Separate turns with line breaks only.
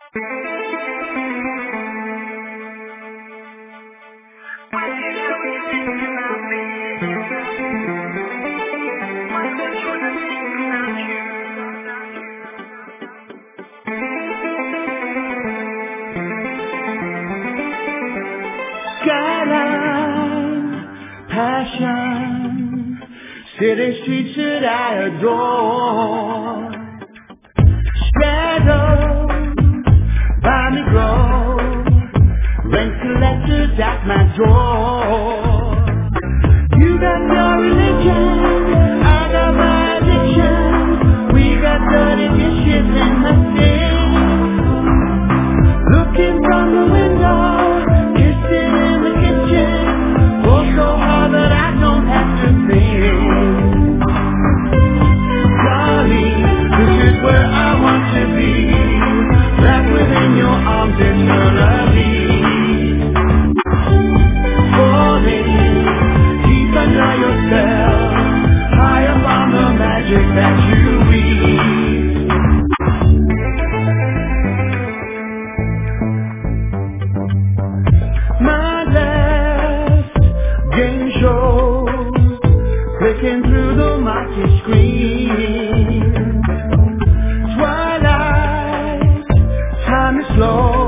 Skyline, passion, city streets that I adore. Shadows by me grow, rent collectors at my door. You got your religion, I got my addiction. We got dirty dishes in the sink. Looking from the window, kissing in the kitchen. Oh, so hard that I don't have to think. Darling, this is where I want to be. Wrapped within your arms eternally. Falling deep under your spell, high up on the magic that you weave. My left game shows, clicking through the marquee screen. Twilight, time is slow.